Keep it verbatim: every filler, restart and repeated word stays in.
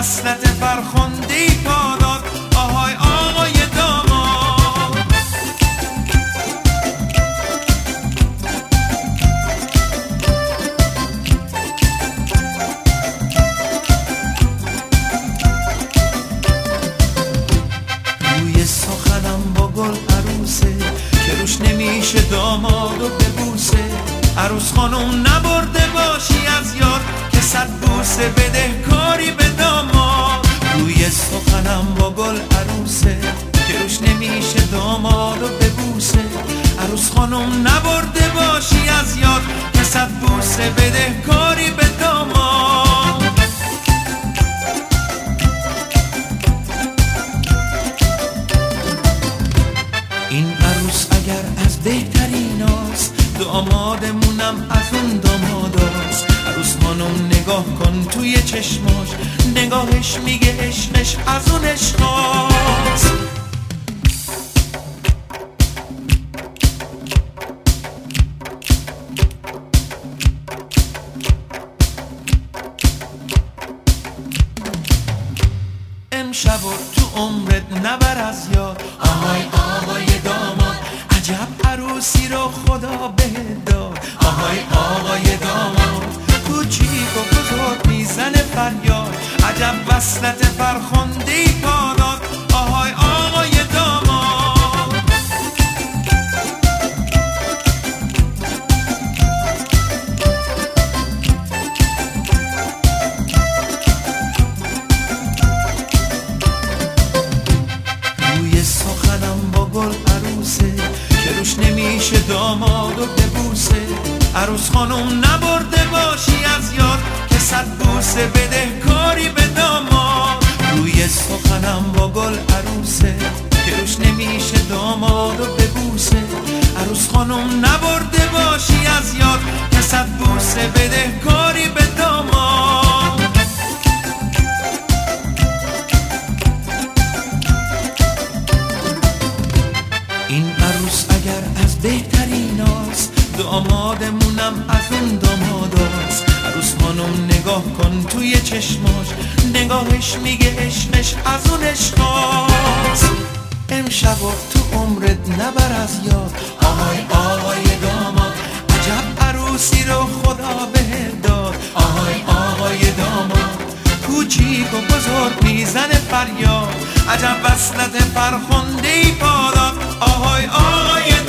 وصلت فرخنده‌ای پاداد آهای آقای داماد. روی سخنم با گل عروسه که روش نمیشه دامادو ببوسه. عروس خانم نبرده باشی از یاد که صد بوسه بده کاری به داماد. روی سخنم با گل عروسه که روش نمیشه دامادو ببوسه. عروس خانم نبرده باشی از یاد که صد بوسه بده کاری به داماد. این عروس اگر از بهتریناست دامادمونم از اون داماداست. عروس خانم نگاه کن توی چشماش نگاهش میگه عشقش از اون عشقاست. امشب و تو عمرت نبر از یاد آهای آقای داماد. عجب عروسی رو خدا بهت داد آهای آقای داماد. کوچیک و بزرگ میزنه فریاد عجب وصلت فرخنده‌ای پاداد آهای آقای داماد. روی سخنم با گل عروسه که روش نمیشه دامادو ببوسه. عروس خانم نبرده باشی از یاد که صد بوسه بده کاری به داماد. روی سخنم با گل عروسه که روش نمیشه دامادو ببوسه. عروس خانم نبرده باشی از یاد که صد بوسه بده کاری به داماد. این عروس اگر از بهتریناست دامادمونم از اون داماداست. عروس خانم نگاه کن توی چشماش نگاهش میگه عشقش از اون عشقاست. امشب و تو عمرت نبر از یاد آهای آقای داماد. عجب عروسی رو خدا بهت داد آهای آقای داماد. کوچیک و بزرگ میزنه فریاد عجب وصلت فرخنده‌ای پاداد آهای آقای